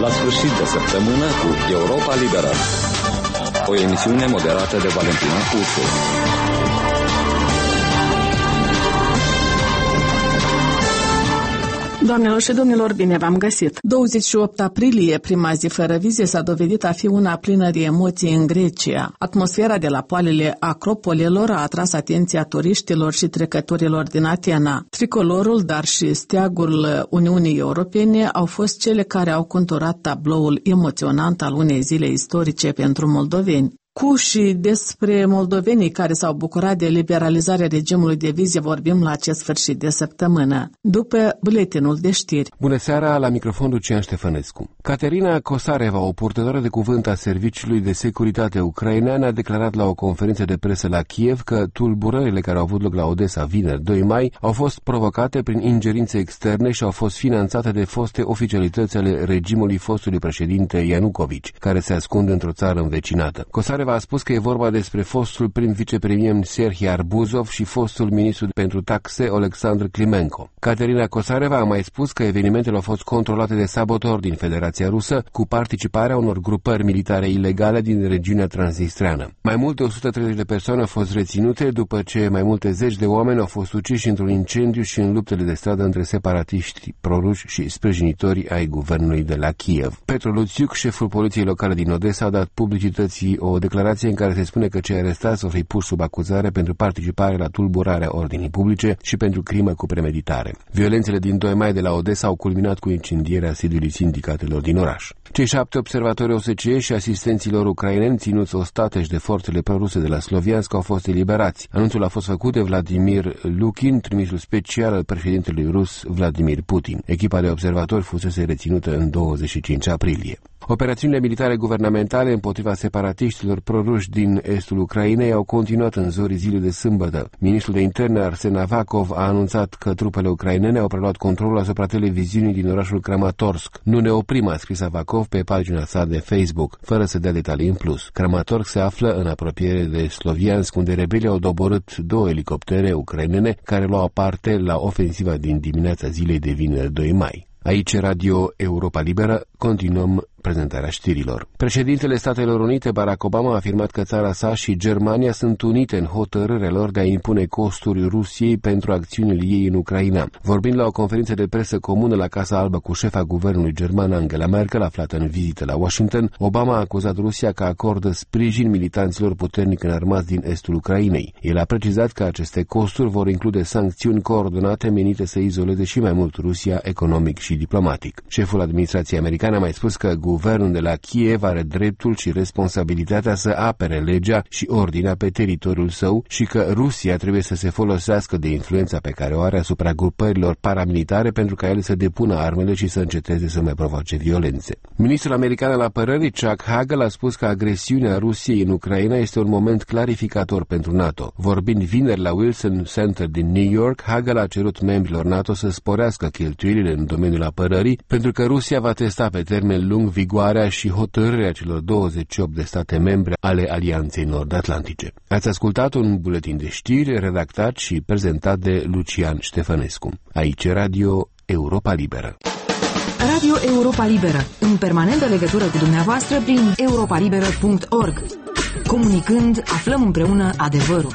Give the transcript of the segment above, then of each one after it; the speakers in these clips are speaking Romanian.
la sfârșit de săptămână cu Europa Liberă, o emisiune moderată de Valentina Pusu. Doamnelor și domnilor, bine v-am găsit! 28 aprilie, prima zi fără vize, s-a dovedit a fi una plină de emoții în Grecia. Atmosfera de la poalele acropolilor a atras atenția turiștilor și trecătorilor din Atena. Tricolorul, dar și steagul Uniunii Europene au fost cele care au conturat tabloul emoționant al unei zile istorice pentru moldoveni. Cu și despre moldovenii care s-au bucurat de liberalizarea regimului de vize vorbim la acest sfârșit de săptămână, după buletinul de știri. Bună seara, la microfon Lucian Ștefănescu. Caterina Kosareva, o purtătoare de cuvânt a Serviciului de Securitate ucrainean, a declarat la o conferință de presă la Kiev că tulburările care au avut loc la Odessa vineri 2 mai au fost provocate prin ingerințe externe și au fost finanțate de foste oficialități ale regimului fostului președinte Ianukovici, care se ascund într-o țară învecinată. Kosareva a spus că e vorba despre fostul prim vicepremier Serhii Arbuzov și fostul ministru pentru taxe Alexandru Klimenko. Caterina Kosareva a mai spus că evenimentele au fost controlate de sabotori din Federația Rusă cu participarea unor grupări militare ilegale din regiunea transnistreană. Mai mult de 130 de persoane au fost reținute după ce mai multe zeci de oameni au fost uciși într-un incendiu și în luptele de stradă între separatiști proruși și sprijinitorii ai guvernului de la Kiev. Petru Luțiuc, șeful poliției locale din Odessa, a dat publicității o declarație în care se spune că cei arestați vor fi puși sub acuzare pentru participare la tulburarea ordinii publice și pentru crimă cu premeditare. Violențele din 2 mai de la Odessa au culminat cu incendierea sediului sindicatelor din oraș. Cei 7 observatori OSCE și asistenților ucraineni ținuți ostateși de forțele proruse de la Sloviansk au fost eliberați. Anunțul a fost făcut de Vladimir Lukin, trimisul special al președintelui rus Vladimir Putin. Echipa de observatori fusese reținută în 25 aprilie. Operațiunile militare guvernamentale împotriva separatiștilor proruși din estul Ucrainei au continuat în zorii zilei de sâmbătă. Ministrul de interne Arsen Avakov a anunțat că trupele ucrainene au preluat controlul asupra televiziunii din orașul Kramatorsk. Nu ne oprim, a scris Avakov pe pagina sa de Facebook, fără să dea detalii în plus. Kramatorsk se află în apropiere de Sloviansk, unde rebelii au doborât 2 elicoptere ucrainene care luau parte la ofensiva din dimineața zilei de vineri 2 mai. Aici Radio Europa Liberă, continuăm prezentarea știrilor. Președintele Statelor Unite, Barack Obama, a afirmat că țara sa și Germania sunt unite în hotărârea lor de a impune costuri Rusiei pentru acțiunile ei în Ucraina. Vorbind la o conferință de presă comună la Casa Albă cu șefa guvernului german Angela Merkel, aflată în vizită la Washington, Obama a acuzat Rusia că acordă sprijin militanților puternic înarmați din estul Ucrainei. El a precizat că aceste costuri vor include sancțiuni coordonate menite să izoleze și mai mult Rusia economic și diplomatic. Șeful administrației americane a mai spus că guvernul de la Kiev are dreptul și responsabilitatea să apere legea și ordinea pe teritoriul său și că Rusia trebuie să se folosească de influența pe care o are asupra grupărilor paramilitare pentru ca ele să depună armele și să înceteze să mai provoace violențe. Ministrul american al apărării Chuck Hagel a spus că agresiunea Rusiei în Ucraina este un moment clarificator pentru NATO. Vorbind vineri la Wilson Center din New York, Hagel a cerut membrilor NATO să sporească cheltuielile în domeniul apărării pentru că Rusia va testa pe termen lung vigoarea și hotărârea celor 28 de state membre ale Alianței Nord-Atlantice. Ați ascultat un buletin de știri redactat și prezentat de Lucian Ștefănescu. Aici Radio Europa Liberă. Radio Europa Liberă, în permanentă legătură cu dumneavoastră prin europalibera.org. Comunicând, aflăm împreună adevărul.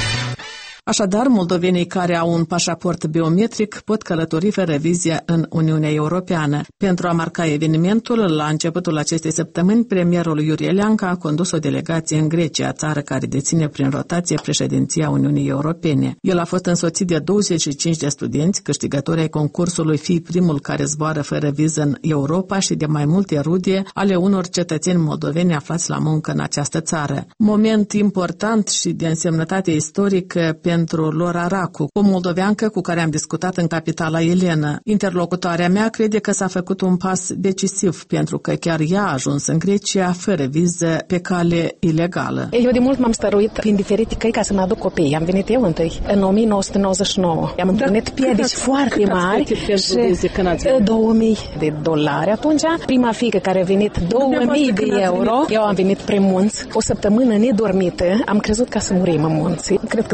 Așadar, moldovenii care au un pașaport biometric pot călători fără vize în Uniunea Europeană. Pentru a marca evenimentul, la începutul acestei săptămâni, premierul Iurie Leancă a condus o delegație în Grecia, țară care deține prin rotație președinția Uniunii Europene. El a fost însoțit de 25 de studenți, câștigători ai concursului Fii primul care zboară fără viză în Europa și de mai multe rude ale unor cetățeni moldoveni aflați la muncă în această țară. Moment important și de însemnătate istorică pentru Lora Racu, o moldoveancă cu care am discutat în capitala Elena. Interlocutoarea mea crede că s-a făcut un pas decisiv pentru că chiar ea a ajuns în Grecia fără viză pe cale ilegală. Eu de mult m-am stăruit prin diferite căi ca să-mi aduc copii. Am venit eu întâi, în 1999. Am întâlnit piedici foarte mari și $2.000 atunci. Prima fiică care a venit €2.000. Eu am venit prin munți. O săptămână nedormită. Am crezut ca să murim în munți. Cred că Dumnezeu ne-a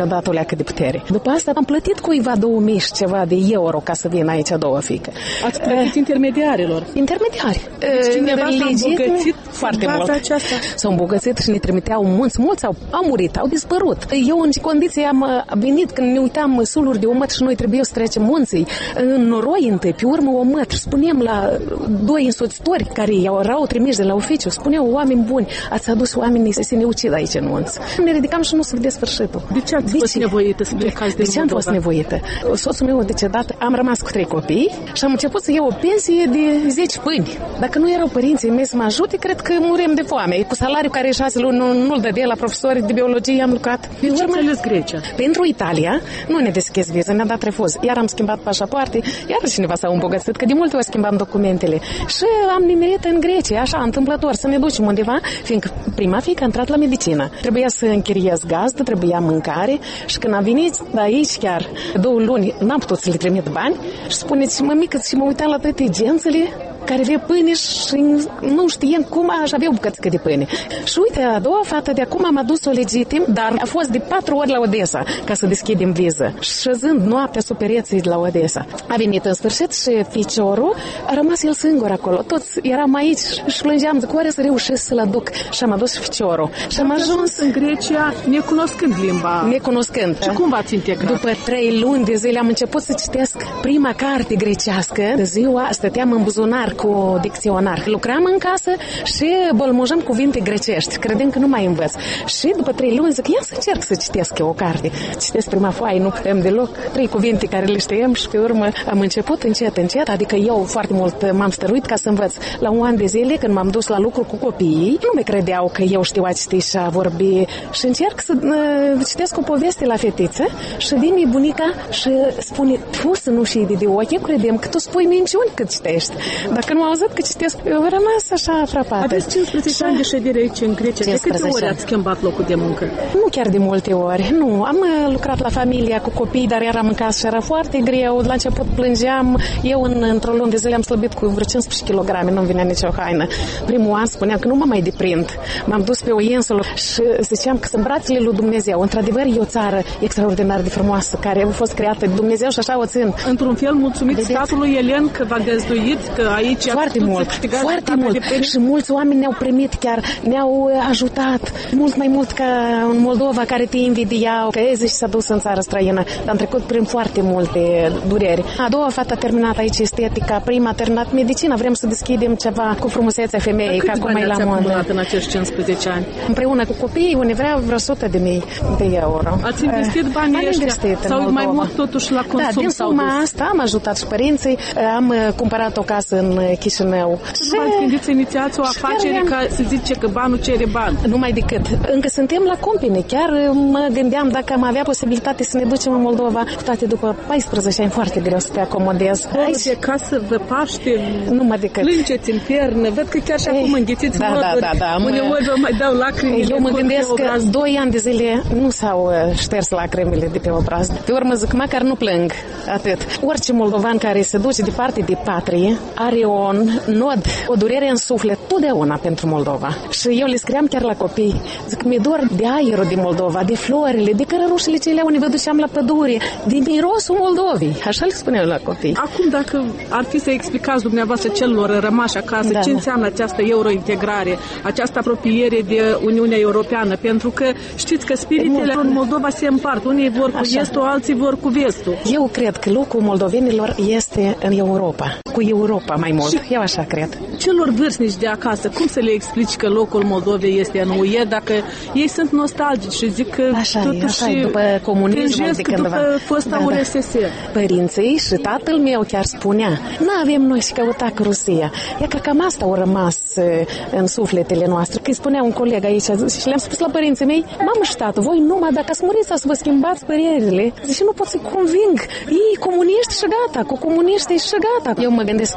dat o leacă de putere. După asta am plătit cuiva 2000 și ceva de euro ca să vin aici a doua fiică. Ați plătit intermediarilor? Intermediari. Deci cineva s-a îmbogățit foarte mult. S-au îmbogățit și ne trimiteau mulți au murit, au dispărut. Eu în ce condiții am venit când ne uitam suluri de omăt și noi trebuie să trecem munții în noroi întâi, pe urmă omăt. Spuneam la doi însoțitori care erau trimiși de la oficiu, spuneau oameni buni, ați adus oamenii să se ne ucid aici în munți. Ne ridicam și nu se vedea sfârșitul. De ce ați fost nevoită să plecați din Moldova? De ce am fost nevoită? Soțul meu a decedat, am rămas cu 3 copii și am început să iau o pensie de 10 pâini. Dacă nu erau părinții mei să mă ajute, cred că murem de foame. Cu salariul care 6 luni nu-l dădea la profesori de biologie am lucrat. De ce ați ales Grecia? Pentru Italia nu ne deschis viză, ne-a dat refuz. Iar am schimbat pașapoarte, iar cineva s-a îmbogățit, că de multe ori schimbam documentele. Și am nimerit în Grecia, așa, întâmplător, să ne ducem undeva, fiindcă prima fiică a intrat la medicină. Trebuia să închiriez gazdă, trebuia mâncare și când am venit de aici chiar 2 luni, n-am putut să le trimit bani și spuneți, mămică, și mă uitam la toate gențele care avea pâine și nu știam cum aș avea o bucățică de pâine. Și uite, a doua fată de acum am adus-o legitim, dar a fost de 4 ori la Odessa ca să deschidem viză. Șezând noaptea sub pereții de la Odessa. A venit în sfârșit și ficiorul a rămas el singur acolo. Toți eram aici și plângeam, zic, oare să reușesc să-l aduc. Și am adus și ficiorul. Și am ajuns în Grecia necunoscând limba. Necunoscând. Și cum v-ați integrat? După 3 luni de zile am început să citesc prima carte grecească. De ziua stăteam în buzunar cu dicționar. Lucram în casă și bolmojam cuvinte grecești. Credem că nu mai învăț. Și după 3 luni zic, ia să încerc să citesc eu o carte. Citesc prima foaie, nu putem deloc. 3 cuvinte care le știam și pe urmă am început încet, adică eu foarte mult m-am stăruit ca să învăț. La 1 an de zile, când m-am dus la lucru cu copiii, nu mi credeau că eu știu a citi și a vorbi. Și încerc să citesc o poveste la fetiță și vine bunica și spune, tu să nu știi de ochi, eu credem că tu spui minciuni cât citești. Dacă nu au auzit că citesc, eu am rămas așa frapată. Aveți 15 ani de ședere aici în Grecia. De câte ori ați schimbat locul de muncă? Nu chiar de multe ori. Nu, am lucrat la familia cu copii, dar eram în casă și era foarte greu. La început plângeam. Eu într-o lună de zile am slăbit cu vreo 15 kg, nu-mi venea nicio haină. Primul an spuneam că nu mă mai deprind. M-am dus pe o insulă și ziceam că sunt brațele lui Dumnezeu. Într-adevăr, e o țară extraordinar de frumoasă, care a fost creată de Dumnezeu și așa o țin. Într-un fel, mulțumit statului elen că v-a găzduit, că aici foarte mult, foarte mult. Și mulți oameni ne-au primit chiar, ne-au ajutat mult mai mult ca în Moldova, care te invidiau, că zici s-a dus în țară străină. Dar am trecut prin foarte multe dureri. A doua fată a terminat aici estetica, prima a terminat medicina, vrem să deschidem ceva cu frumusețea femeii, ca acum e la modă. În acești 15 ani? Împreună cu copiii, unde vreau vreo 100.000 de euro. Ați investit banii ăștia? Sau mai mult totuși la consum? Da, din suma asta am ajutat și părinții, am cumpărat o casă în Chișinău. Nu v-ați gândit să inițiați o afacere ca să zice că banul cere bani? Numai decât. Încă suntem la compine. Chiar mă gândeam dacă am avea posibilitate să ne ducem în Moldova. Cu toate după 14 ani foarte greu să te acomodez. Aici de casă vă paște, numai decât. Plângeți în piernă. Văd că chiar și acum înghițiți noturi. Da. Uneori vă mai dau lacrimile. Eu mă gândesc că 2 ani de zile nu s-au șters lacrimile de pe obraz. Pe urmă zic, măcar nu plâng atât. Orice moldovan care se duce departe de patrie are un nod, o durere în suflet totdeauna pentru Moldova. Și eu le scriam chiar la copii. Zic, mi-e dor de aerul din Moldova, de florile, de cărărușele cele unde vă duceam la pădure, de mirosul Moldovei. Așa le spuneau la copii. Acum, dacă ar fi să explicați dumneavoastră celor rămași acasă ce înseamnă această eurointegrare, această apropiere de Uniunea Europeană, pentru că știți că spiritele în Moldova se împart. Unii vor cu estul, alții vor cu vestul. Eu cred că locul moldovenilor este în Europa. Cu Europa mai mult. Eu așa cred. Celor vârstnici de acasă, cum să le explici că locul Moldovei este în UE, dacă ei sunt nostalgici și zic că așa e, după comunismul de cândva. După fosta URSS. Părinții și tatăl meu chiar spunea, n-avem noi și căuta cu Rusia. E că cam asta au rămas în sufletele noastre. Că îi spunea un coleg aici și le-am spus la părinții mei, mamă și tată, voi numai dacă ați murit să vă schimbați părerile. Zice, nu pot să-i conving. Ei comuniști și gata, cu comuniști și gata. Eu mă gândesc că majoritatea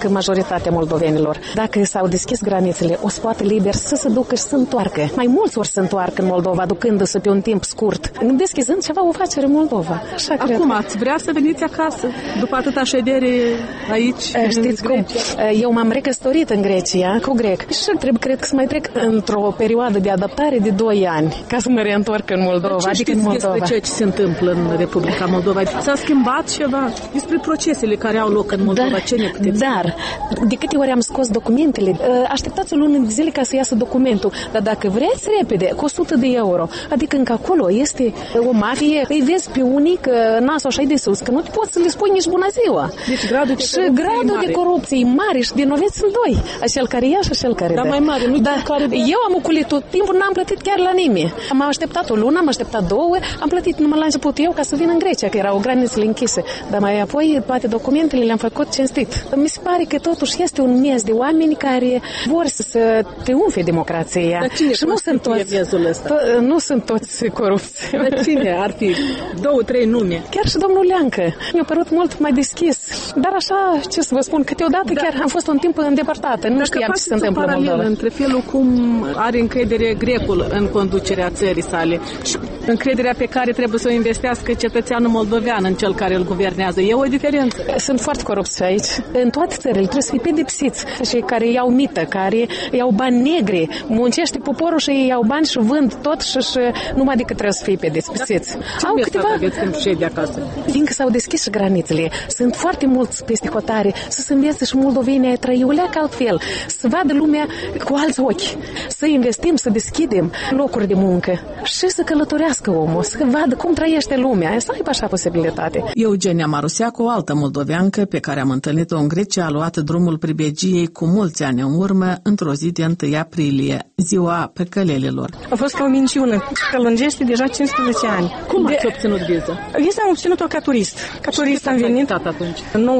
libertatea moldovenilor. Dacă s-au deschis granițele, o să poată liber să se ducă și să întoarcă. Mai mulți ori să întoarcă în Moldova, ducându-se pe un timp scurt, deschizând ceva o afacere în Moldova. Așa acum cred. ați vrea să veniți acasă după atâta ședere aici? Știți cum? Eu m-am recăsătorit în Grecia cu grec și cred că să mai trec într-o perioadă de adaptare de 2 ani ca să mă reîntorc în Moldova. Ce adică știți în Moldova. despre ceea ce se întâmplă în Republica Moldova? S-a schimbat ceva despre procesele care au loc în Moldova? Ce ne puteți? Dar, de câte ori am scos documentele, așteptați o lună de zile ca să iasă documentul, dar dacă vreți repede, cu 100 de euro, adică încă acolo este o mafie, îi vezi pe unii că nasul așa de sus, că nu poți să le spui nici bună ziua. Deci gradul de corupție e mare și de noveți sunt 2, acel care ia și acel care dar dă. mai mare, nu care eu am oculit tot timpul, n-am plătit chiar la nimeni. Am așteptat o lună, am așteptat 2, am plătit numai la început eu ca să vin în Grecia, că erau granițele închise. Dar mai apoi toate documentele le-am făcut cinstit. Mi se pare că totuși este un miez de oameni care vor să triumfe democrația. Dar cine și nu sunt toți miezul ăsta? Nu sunt toți corupți. Dar cine ar fi? 2-3 nume. Chiar și domnul Leancă. Mi-a părut mult mai deschis. Dar așa, ce să vă spun, câteodată chiar am fost un timp îndepărtată. Nu știam ce se întâmplă în Moldova. Între felul cum are încredere grecul în conducerea țării sale și încrederea pe care trebuie să o investească cetățeanul moldovean în cel care îl guvernează. E o diferență. Sunt foarte corupți aici. În toate țările trebuie să fie pedepsiți. Cei care iau mită, care iau bani negri, muncește poporul și ei iau bani și vând tot și numai decât trebuie să fie pedepsiți. Au câteva de acasă. Fiindcă s-au deschis și granițele, sunt foarte mulți peste hotare să se învețe și moldovenii a trăi o leacă altfel, să vadă lumea cu alți ochi, să investim, să deschidem locuri de muncă și să călătorească omul, să vadă cum trăiește lumea, să aibă așa posibilitate. Eugenia Maruseacu, o altă moldoveancă pe care am întâlnit-o în Grecia, a luat drumul pribegiei cu mulți ani în urmă, într-o zi de 1 aprilie, ziua păcălelilor. A fost o minciună, că lungește deja 15 ani. Cum ați obținut viză? Viza am obținut-o ca turist. Ca turist am venit atunci?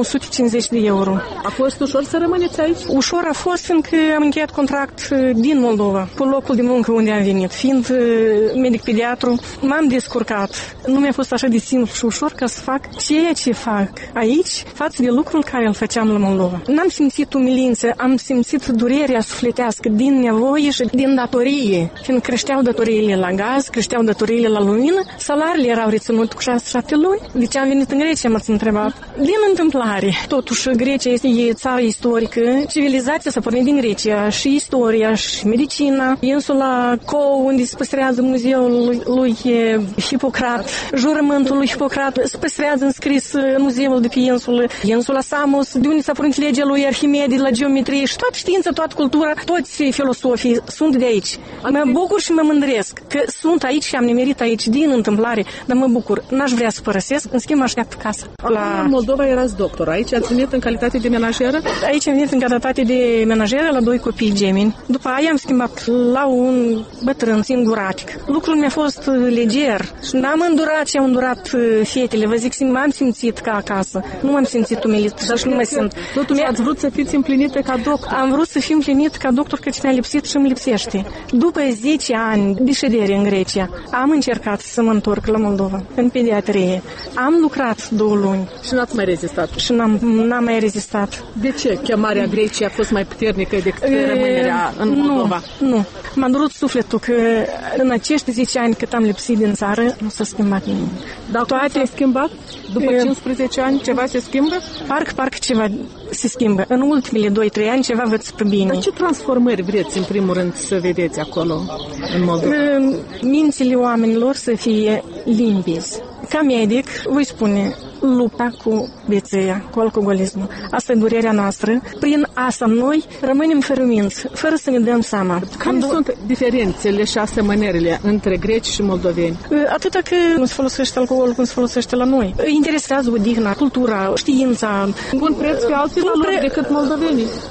950 de euro. A fost ușor să rămâneți aici? Ușor a fost, fiindcă am încheiat contract din Moldova, cu locul de muncă unde am venit. Fiind medic-pediatru, m-am descurcat. Nu mi-a fost așa de simplu și ușor ca să fac ceea ce fac aici, față de lucrul care îl făceam la Moldova. N-am simțit umilință, am simțit durerea sufletească din nevoie și din datorie. Fiindcă creșteau datoriile la gaz, creșteau datoriile la lumină, salariile erau reținute cu 6-7 luni. De ce am venit în Grecia, m-ați întrebat? Din întâmplare. Totuși, Grecia este țară istorică, civilizația s-a pornit din Grecia, și istoria, și medicina. Insula Cou, unde se păstrează muzeul lui Hipocrat, jurământul lui Hipocrat, se păstrează înscris în muzeul de pe insulă. Insula Samos, de unde s-a pornit legea lui Arhimede la geometrie și toată știința, toată cultura, toți filosofii sunt de aici. Mă bucur și mă mândresc că sunt aici și am nimerit aici din întâmplare, dar mă bucur. N-aș vrea să părăsesc, în schimb aștept casă. În Moldova erați doctor. Aici ați venit în calitate de menajeră? Aici am venit în calitate de menajeră la 2 copii gemeni. După aia am schimbat la un bătrân singuratic. Lucrul mi-a fost leger și n-am îndurat ce au îndurat fetele. Vă zic, m-am simțit ca acasă. Nu m-am simțit umilit și nu mă simt. Totuși ați vrut să fiți împlinită ca doctor. Am vrut să fiu împlinit ca doctor, căci mi-a lipsit și îmi lipsește. După 10 ani de ședere în Grecia, am încercat să mă întorc la Moldova, în pediatrie. Am lucrat 2 luni. Și n-ați mai rezistat? Și n-am mai rezistat. De ce? Chemarea Greciei a fost mai puternică decât rămânerea în Moldova? Nu. M-a durut sufletul că în acești 10 ani cât am lipsit din țară, nu s-a schimbat nimic. Dar toate s-a schimbat? După 15 ani ceva se schimbă? Parcă ceva se schimbă. În ultimele 2-3 ani ceva văd spre bine. Dar ce transformări vreți în primul rând să vedeți acolo, în Moldova? Mințile oamenilor să fie limpezi. Ca medic, voi spune, lupta cu beția, cu alcoolismul. Asta e durerea noastră. Prin asta noi rămânem fără minți, fără să ne dăm seama. Care sunt diferențele și asemănările între greci și moldoveni? Atâta că nu se folosește alcoolul cum se folosește la noi. Îi interesează odihna, cultura, știința. Pun preț pe alte valori decât moldovenii. Da.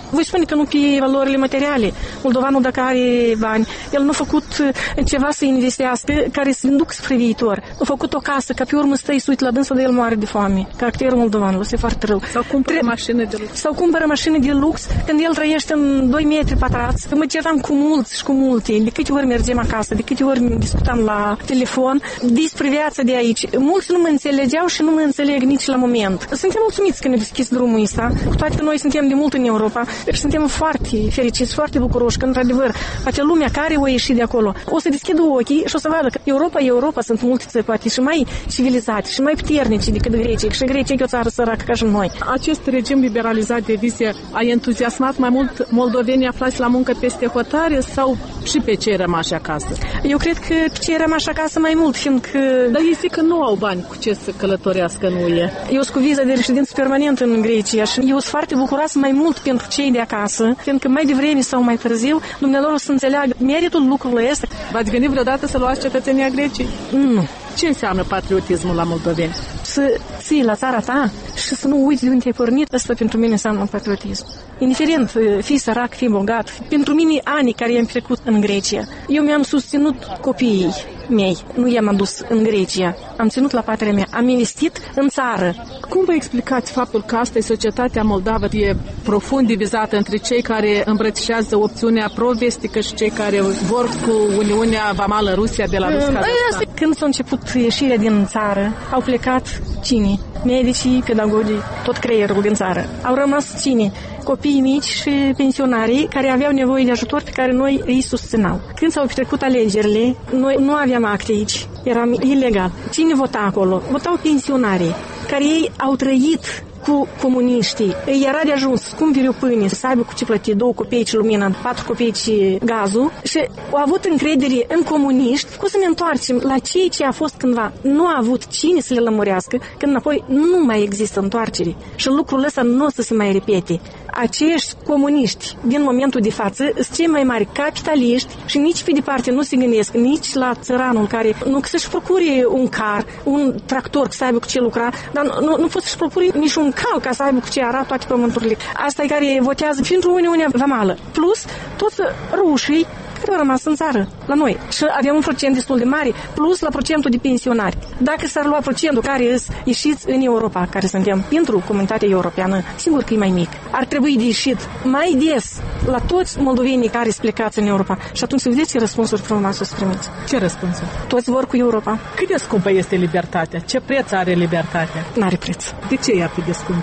Voi spune că nu pe valorile materiale. Moldovanul, dacă are bani, el nu a făcut ceva să investească care să inducă spre viitor. A făcut o casă, ca pe urmă stă să uite la dânsul de el moare de foame. Caracterul moldovanului este foarte rău. Sau cumpără mașini de lux. Sau cumpără mașini de lux când el trăiește în 2 metri pătrați. Mă certam cu mulți și cu multe. De câte ori mergem acasă, de câte ori discutam la telefon despre viața de aici. Mulți nu mă înțelegeau și nu mă înțeleg nici la moment. Suntem mulțumiți că ne deschis drumul ăsta. Cu toate că noi suntem de mult în Europa și suntem foarte fericiți, foarte bucuroși că, într-adevăr, poate lumea care o ieși de acolo o să deschidă ochii și o să vadă că Europa sunt multe țări, poate și mai civilizate și mai puternici decât Grecia. Și Grecia e o țară săracă ca și noi. Acest regim liberalizat de vize a entuziasmat mai mult moldovenii aflați la muncă peste hotare sau și pe cei rămași acasă? Eu cred că pe cei rămași acasă mai mult, fiindcă... Dar ei zic că nu au bani cu ce să călătorească în UE. Eu sunt cu viză de reședință permanentă în Grecia și eu sunt foarte bucuroasă mai mult pentru cei de acasă, fiindcă mai devreme sau mai târziu dumnealor o să înțeleagă meritul lucrurilor ăsta. V-ați gândit vreodată să luați cetățenia Greciei? Nu. Ce înseamnă patriotismul la moldoveni? Să ții la țara ta și să nu uiți de unde ai pornit. Asta pentru mine înseamnă patriotism. Indiferent, fii sărac, fii bogat. Pentru mine, anii care i-am trecut în Grecia, eu mi-am susținut copiii mei. Nu i-am adus în Grecia. Am ținut la patria mea. Am investit în țară. Cum vă explicați faptul că astăzi societatea moldavă e profund divizată între cei care îmbrățișează opțiunea pro-vestică și cei care vor cu Uniunea Vamală Rusia, Belarus, Kazahstan? Când s-a început ieșirea din țară, au plecat cine? Medicii, pedagogii, tot creierul din țară. Au rămas cine? Copiii mici și pensionarii care aveau nevoie de ajutor pe care noi îi susținau. Când s-au petrecut alegerile, noi nu aveam acte aici. Eram ilegal. Cine vota acolo? Votau pensionarii, care ei au trăit cu comuniștii. Îi era de ajuns cumperi pâine, să aibă cu ce plăti 2 copeici lumina, 4 copeici gazul și au avut încredere în comuniști. Cum să ne întoarcem la ceea ce a fost cândva? Nu a avut cine să le lămurească, când apoi nu mai există întoarcere. Și lucrul ăsta nu o să se mai repete. Aceiși comuniști din momentul de față sunt cei mai mari capitaliști și nici pe departe nu se gândesc nici la țăranul care nu să-și procure un car, un tractor să aibă cu ce lucra, dar nu poate să-și procure nici un cal ca să aibă cu ce ara toate pământurile. Asta e care votează pentru Uniunea Vamală. Plus, toți rușii care au rămas în țară, la noi. Și avem un procent destul de mare, plus la procentul de pensionari. Dacă s-ar lua procentul care îți ieșiți în Europa, care suntem pentru comunitatea europeană, sigur că e mai mic. Ar trebui de ieșit mai des la toți moldovenii care sunt plecați în Europa. Și atunci să vedeți ce răspunsuri frumoase să primiți. Ce răspunsuri? Toți vor cu Europa. Cât de scumpă este libertatea? Ce preț are libertatea? N-are preț. De ce e atât de scumpă?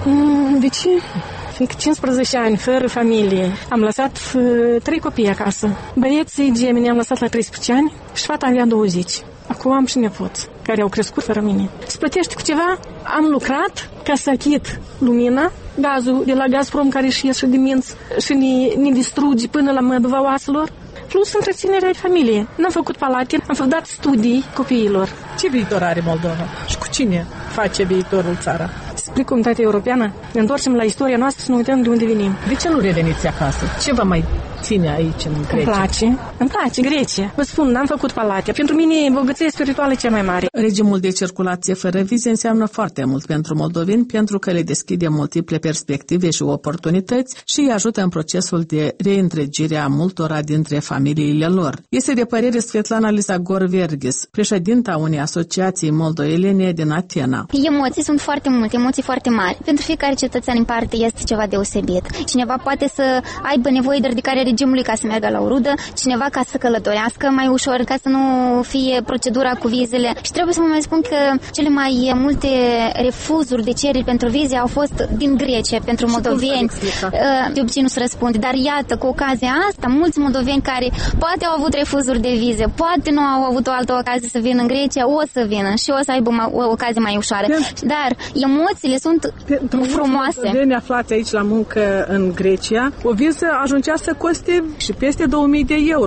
De ce? Fiindcă 15 ani, fără familie, am lăsat 3 copii acasă. Băieții gemeni am lăsat la 13 ani și fata avea 20. Acum am și nepoți care au crescut fără mine. Se plătește cu ceva? Am lucrat ca să achit lumina, gazul de la Gazprom care își ieși de minți și ne distruge până la măduva oaselor. Plus întreținerea de familie. N-am făcut palate, am dat studii copiilor. Ce viitor are Moldova? Și cu cine face viitorul țara? Spre comunitatea europeană, ne întoarcem la istoria noastră să nu uităm de unde venim. De ce nu reveniți acasă? Ce vă mai ține aici în Grecia? Îmi place Grecia. Vă spun, n-am făcut palate. Pentru mine bogăția spirituală e cea mai mare. Regimul de circulație fără vize înseamnă foarte mult pentru moldoveni, pentru că le deschide multiple perspective și oportunități și îi ajută în procesul de reîntregire a multora dintre familiile lor. Este de părere Svetlana Lisagor-Verghis, președinta unei asociații moldoelene din Atena. Emoții sunt foarte multe, emoții foarte mari. Pentru fiecare cetățean în parte este ceva deosebit. Cineva poate să aibă nevoie de ridicarea regimului ca să meargă la o rudă, cineva ca să călătorească mai ușor, ca să nu fie procedura cu vizele. Și trebuie să vă mai spun că cele mai multe refuzuri de cereri pentru vize au fost din Grecia, pentru moldoveni. De obicei nu se răspunde. Dar iată, cu ocazia asta, mulți moldoveni care poate au avut refuzuri de vize, poate nu au avut o altă ocazie să vină în Grecia, o să vină și o să aibă o ocazie mai ușoară. Dar emoțiile sunt frumoase. Pentru aflați aici la muncă în Grecia, o viză ajungea să coste și peste 2000 de euro.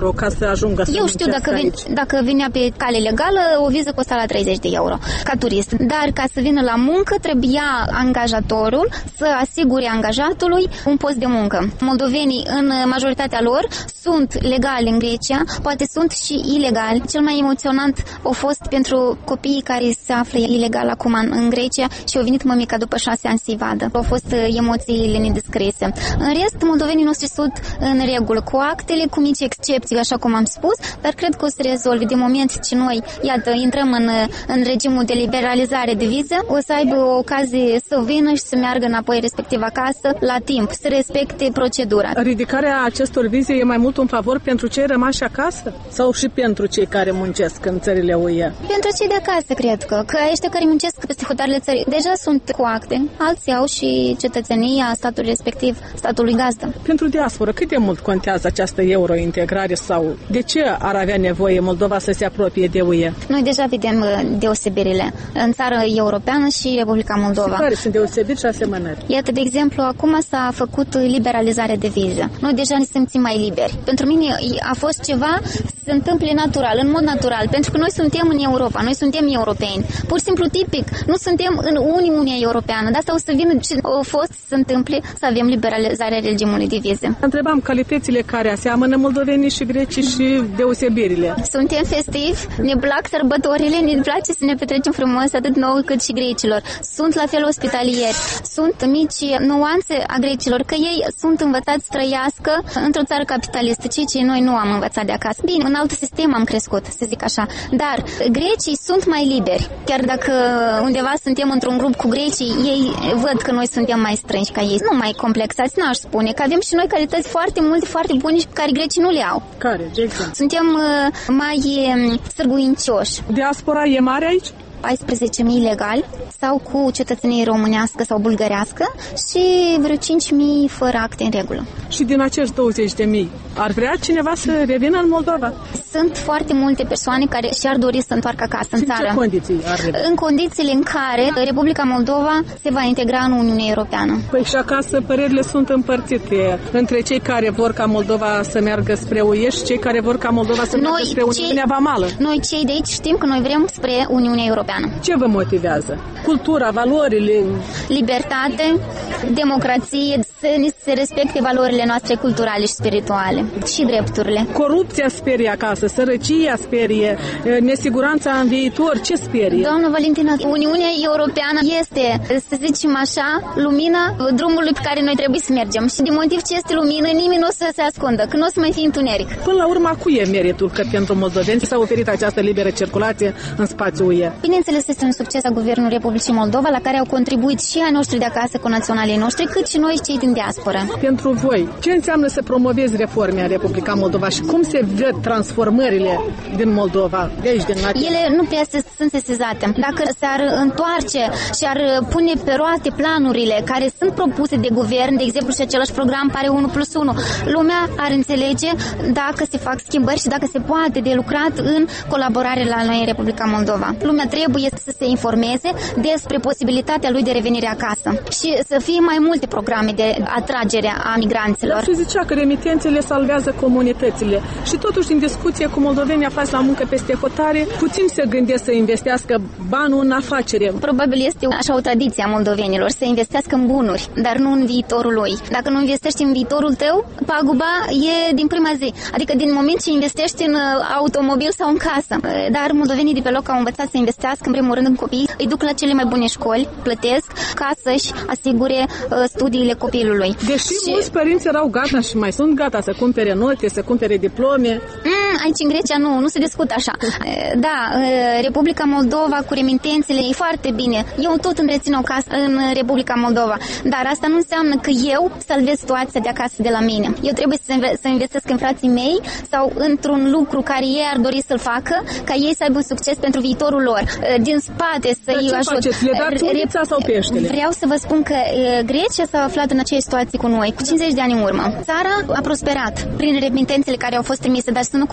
euro ca să ajungă să Eu știu, dacă vinea pe cale legală, o viză costa la 30 de euro ca turist. Dar ca să vină la muncă, trebuia angajatorul să asigure angajatului un post de muncă. Moldovenii, în majoritatea lor, sunt legali în Grecia, poate sunt și ilegali. Cel mai emoționant a fost pentru copiii care se află ilegal acum în Grecia și au venit mămica după 6 ani să-i vadă. Au fost emoțiile nedescrise. În rest, moldovenii noștri sunt în regulă cu actele, cu mici excepții, așa cum am spus, dar cred că o să rezolve de moment ce noi, iată, intrăm în regimul de liberalizare de viză, o să aibă o ocazie să vină și să meargă înapoi respectiv acasă la timp, să respecte procedura. Ridicarea acestor vize e mai mult un favor pentru cei rămași acasă sau și pentru cei care muncesc în țările UE? Pentru cei de acasă, cred că ăștia care muncesc peste hotarele țării deja sunt cu acte, alții au și cetățenia statului respectiv, statului gazdă. Pentru diaspora, cât de mult contează această eurointegrare sau de ce ar avea nevoie Moldova să se apropie de UE? Noi deja vedem deosebirile în țară europeană și Republica Moldova. Care sunt deosebiri și asemănări? Iată, de exemplu, acum s-a făcut liberalizare de viză. Noi deja ne simțim mai liberi. Pentru mine a fost ceva să se întâmple natural, în mod natural, pentru că noi suntem în Europa, noi suntem europeni. Pur și simplu tipic, nu suntem în Uniunea Europeană, de asta o să vină ce a fost să se întâmple să avem liberalizarea regimului de vize. Întrebam calitățile care aseamănă moldovenii și grecii și deosebirile. Suntem festivi, ne plac sărbătorile, ne place să ne petrecem frumos atât nouă cât și grecilor. Sunt la fel ospitalieri, sunt mici nuanțe a grecilor, că ei sunt învățați să trăiască într-o țară capitalistă, ceea ce noi nu am învățat de acasă. Bine, în alt sistem am crescut, să zic așa, dar grecii sunt mai liberi. Chiar dacă undeva suntem într-un grup cu grecii, ei văd că noi suntem mai strânși ca ei. Nu mai complexați, n-aș spune, că avem și noi calități foarte multe, foarte bune și pe care grecii nu le au. Care? De exemplu? Suntem mai sârguincioși. Diaspora e mare aici? 14.000 legali sau cu cetățenie românească sau bulgărească și vreo 5.000 fără acte în regulă. Și din acești 20.000, ar vrea cineva să revină în Moldova? Sunt foarte multe persoane care și-ar dori să întoarcă acasă în țară. În ce condiții ar reveni? În condițiile în care Republica Moldova se va integra în Uniunea Europeană. Păi și acasă părerile sunt împărțite între cei care vor ca Moldova să meargă spre UE și cei care vor ca Moldova să meargă spre Uniunea Vamală. Noi cei de aici știm că noi vrem spre Uniunea Europeană. Ce vă motivează? Cultura, valorile? Libertate, democrație, să se respecte valorile noastre culturale și spirituale și drepturile. Corupția sperie acasă, sărăcia sperie, nesiguranța în viitor, ce sperie? Doamnă Valentina, Uniunea Europeană este, să zicem așa, lumina drumului pe care noi trebuie să mergem. Și din motiv ce este lumină, nimeni nu o să se ascundă, că nu o să mai fie întuneric. Până la urmă, cui e meritul că pentru moldoveni s-a oferit această liberă circulație în spațiul UE? Bineînțeles, este un succes a Guvernului Republicii Moldova, la care au contribuit și ai noștri de acasă, cu naționalii noștri, cât și noi, cei din diaspora. Pentru voi, ce înseamnă să promovezi reforme în Republica Moldova și cum se văd transformările din Moldova, de aici, din nație? Ele nu prea sunt sesizate. Dacă s-ar întoarce și ar pune pe roate planurile care sunt propuse de guvern, de exemplu, și același program pare 1+1, lumea ar înțelege dacă se fac schimbări și dacă se poate de lucrat în colaborare la noi în Republica Moldova. Lumea trebuie să se informeze despre posibilitatea lui de revenire acasă și să fie mai multe programe de atragere a migranților. Se zicea că remitențele salvează comunitățile și totuși în discuție cu moldovenii aflați la muncă peste hotare, puțin se gândesc să investească banul în afacere. Probabil este așa o tradiție a moldovenilor, să investească în bunuri, dar nu în viitorul lui. Dacă nu investești în viitorul tău, paguba e din prima zi. Adică din moment ce investești în automobil sau în casă. Dar moldovenii de pe loc au învățat să investească în primul rând în copii, îi duc la cele mai bune școli, plătesc ca să-și asigure studiile copilului. Deși mulți părinți erau gata și mai sunt gata să cumpere note, să cumpere diplome. Aici în Grecia nu se discută așa. Da, Republica Moldova cu remitențele e foarte bine. Eu tot îmi rețin o casă în Republica Moldova, dar asta nu înseamnă că eu salvez situația de acasă de la mine. Eu trebuie să investesc în frații mei sau într-un lucru care ei ar dori să-l facă, ca ei să aibă un succes pentru viitorul lor. Din spate să-i ajut. Le dați unița sau peștele? Vreau să vă spun că Grecia s-a aflat în aceeași situație cu noi, cu 50 de ani în urmă. Țara a prosperat prin remitențele care au fost trimise, dar să nu cu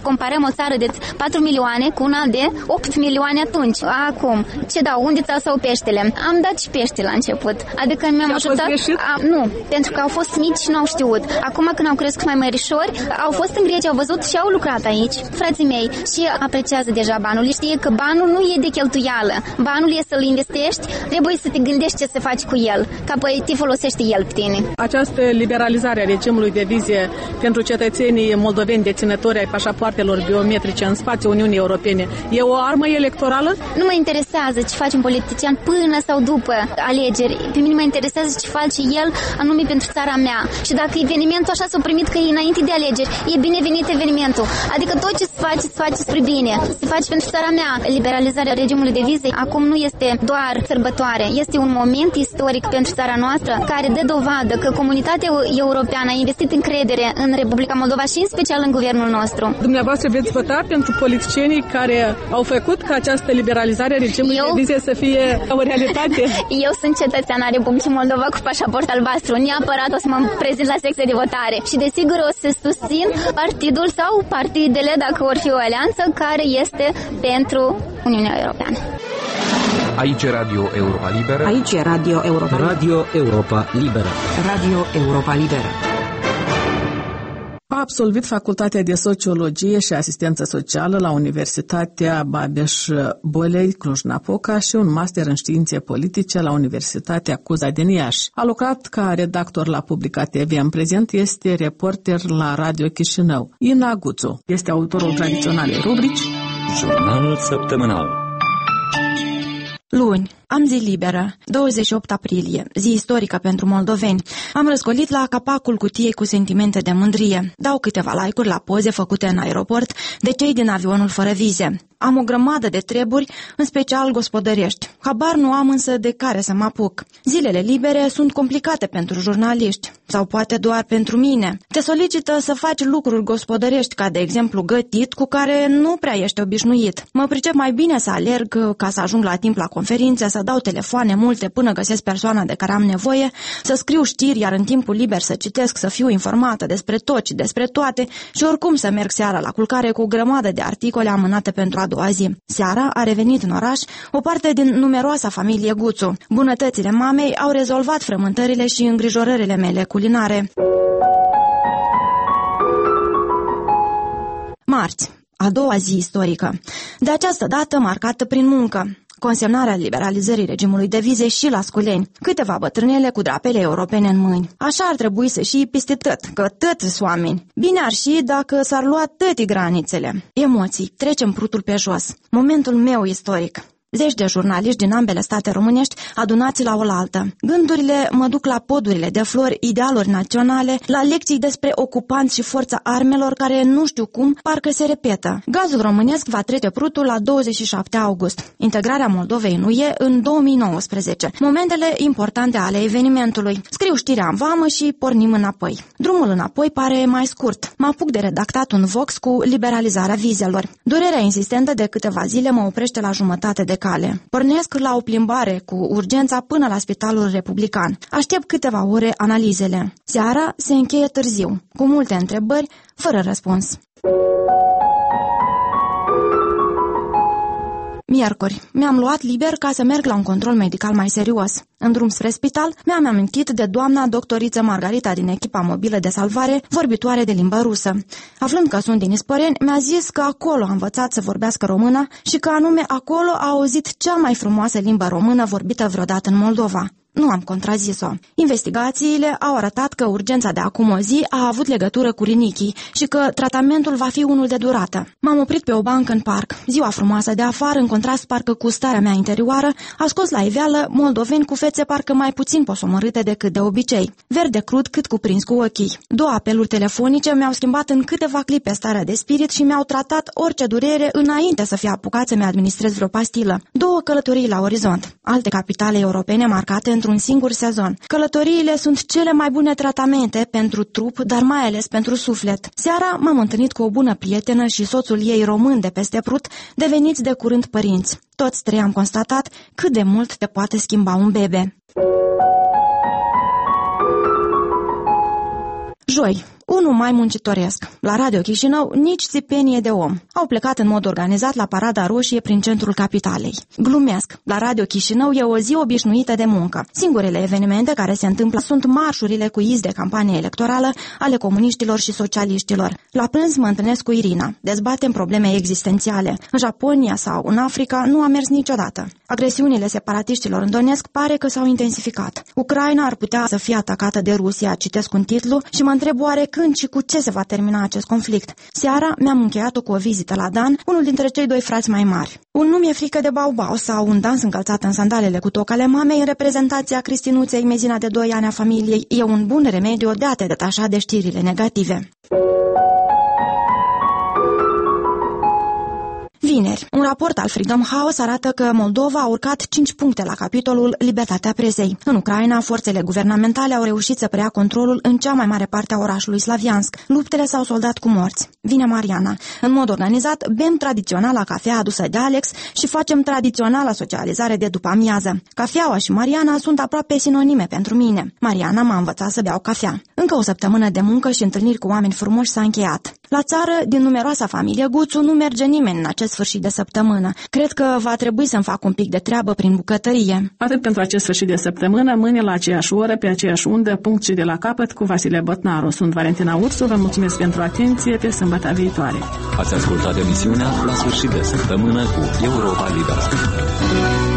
comparăm o țară de 4 milioane cu una de 8 milioane atunci. Acum, ce dau? Unde sau peștele? Am dat și pește la început. Adică mi-am ajutat. Nu, pentru că au fost mici și nu au știut. Acum când au crescut mai mărișori, au fost în Grecia, au văzut și au lucrat aici, frații mei, și apreciază deja banul. Știe că banul nu e de cheltuială. Banul e să-l investești, trebuie să te gândești ce să faci cu el, că apoi te folosește el pe tine. Această liberalizare a regimului de vize pentru cetățenii moldoveni deținători ai pașapoartelor biometrice în spațiul Uniunii Europene e o armă electorală? Nu mă interesează ce face un politician până sau după alegeri. Pe mine mă interesează ce face el anume pentru țara mea. Și dacă evenimentul așa s-a primit că e înainte de alegeri, e binevenit evenimentul. Adică tot ce se face spre bine. Se face pentru țara mea. Liberalizarea regimului de vize acum nu este doar sărbătoare. Este un moment istoric pentru țara noastră care dă dovadă că comunitatea europeană a investit încredere în Republica Moldova și în special în guvernul nostru. Dumneavoastră veți vota pentru politicienii care au făcut ca această liberalizare a regimului de vize să fie o realitate? Eu sunt cetățeana Republicii Moldova cu pașaport albastru. Neapărat o să mă prezint la secția de votare și desigur o să susțin partidul sau partidele, dacă vor fi o alianță, care este pentru Uniunea Europeană. Aici e Radio Europa Liberă. Aici e Radio Europa Liberă. Radio Europa Liberă. Radio Europa Liberă. A absolvit Facultatea de Sociologie și Asistență Socială la Universitatea Babeș-Bolyai Cluj-Napoca și un master în științe politice la Universitatea Cuza din Iași. A lucrat ca redactor la Publica TV. În prezent este reporter la Radio Chișinău. Ina Guțu este autorul tradiționalei rubrici Jurnalul săptămânal. Luni, am zi liberă, 28 aprilie, zi istorică pentru moldoveni. Am răscolit la capacul cutiei cu sentimente de mândrie. Dau câteva like-uri la poze făcute în aeroport de cei din avionul fără vize. Am o grămadă de treburi, în special gospodărești. Habar nu am însă de care să mă apuc. Zilele libere sunt complicate pentru jurnaliști, sau poate doar pentru mine. Te solicită să faci lucruri gospodărești, ca de exemplu gătit, cu care nu prea ești obișnuit. Mă pricep mai bine să alerg ca să ajung la timp la conferințe, să dau telefoane multe până găsesc persoana de care am nevoie, să scriu știri, iar în timpul liber să citesc, să fiu informată despre tot și despre toate și oricum să merg seara la culcare cu o grămadă de articole amânate pentru a doua zi. Seara a revenit în oraș o parte din numeroasa familie Guțu. Bunătățile mamei au rezolvat frământările și îngrijorările mele culinare. Marți, a doua zi istorică. De această dată marcată prin muncă. Consemnarea liberalizării regimului de vize și la Sculeni. Câteva bătrânele cu drapele europene în mâini. Așa ar trebui să și peste tot, că tăți oameni. Bine ar și dacă s-ar lua tăti granițele. Emoții, trecem prutul pe jos. Momentul meu istoric. Zeci de jurnaliști din ambele state românești adunați la oaltă. Gândurile mă duc la podurile de flori, idealuri naționale, la lecții despre ocupanți și forța armelor care, nu știu cum, parcă se repetă. Gazul românesc va trece prutul la 27 august. Integrarea Moldovei în UE în 2019. Momentele importante ale evenimentului. Scriu știrea în vamă și pornim înapoi. Drumul înapoi pare mai scurt. Mă apuc de redactat un vox cu liberalizarea vizelor. Durerea insistentă de câteva zile mă oprește la jumătate de cale. Pornesc la o plimbare cu urgența până la Spitalul Republican. Aștept câteva ore analizele. Seara se încheie târziu, cu multe întrebări, fără răspuns. Miercuri. Mi-am luat liber ca să merg la un control medical mai serios. În drum spre spital, mi-am amintit de doamna doctoriță Margarita din echipa mobilă de salvare, vorbitoare de limbă rusă. Aflând că sunt din Ispăreni, mi-a zis că acolo a învățat să vorbească română și că anume acolo a auzit cea mai frumoasă limbă română vorbită vreodată în Moldova. Nu am contrazis-o. Investigațiile au arătat că urgența de acum o zi a avut legătură cu rinichii și că tratamentul va fi unul de durată. M-am oprit pe o bancă în parc. Ziua frumoasă de afară, în contrast parcă cu starea mea interioară, a scos la iveală moldoveni cu fețe parcă mai puțin posomorâte decât de obicei. Verde crud cât cuprins cu ochii. 2 apeluri telefonice mi-au schimbat în câteva clipe starea de spirit și mi-au tratat orice durere înainte să fie apucat să-mi administrez vreo pastilă. 2 călătorii la orizont. Alte capitale europene marcate într-un singur sezon. Călătoriile sunt cele mai bune tratamente pentru trup, dar mai ales pentru suflet. Seara m-am întâlnit cu o bună prietenă și soțul ei român de peste Prut, deveniți de curând părinți. Toți 3 am constatat cât de mult te poate schimba un bebe. Joi, Bunul mai muncitoresc. La Radio Chișinău nici țipenie de om. Au plecat în mod organizat la Parada Roșie prin centrul capitalei. Glumesc. La Radio Chișinău e o zi obișnuită de muncă. Singurele evenimente care se întâmplă sunt marșurile cu iz de campanie electorală ale comuniștilor și socialiștilor. La prânz mă întâlnesc cu Irina. Dezbatem probleme existențiale. În Japonia sau în Africa nu a mers niciodată. Agresiunile separatiștilor în Donetsk pare că s-au intensificat. Ucraina ar putea să fie atacată de Rusia, citesc un titlu și mă întreb oare când și cu ce se va termina acest conflict. Seara mi-am încheiat-o cu o vizită la Dan, unul dintre cei doi frați mai mari. Un nu mi-e frică de baubau sau un dans încălțat în sandalele cu toc ale mamei în reprezentația Cristinuței, mezina de 2 ani a familiei, e un bun remediu de a te detașa de știrile negative. Vineri, un raport al Freedom House arată că Moldova a urcat 5 puncte la capitolul Libertatea presei. În Ucraina, forțele guvernamentale au reușit să preia controlul în cea mai mare parte a orașului Slaviansk. Luptele s-au soldat cu morți. Vine Mariana. În mod organizat, bem tradiționala cafea adusă de Alex și facem tradiționala socializare de după amiază. Cafeaua și Mariana sunt aproape sinonime pentru mine. Mariana m-a învățat să beau cafea. Încă o săptămână de muncă și întâlniri cu oameni frumoși s-a încheiat. La țară, din numeroasa familie Guțu, nu merge nimeni în acest sfârșit de săptămână. Cred că va trebui să-mi fac un pic de treabă prin bucătărie. Atât pentru acest sfârșit de săptămână, mâine la aceeași oră, pe aceeași undă, punct și de la capăt, cu Vasile Botnaru. Sunt Valentina Ursu, vă mulțumesc pentru atenție, pe sâmbătă viitoare. Ați ascultat emisiunea La sfârșit de săptămână cu Europa Liberă.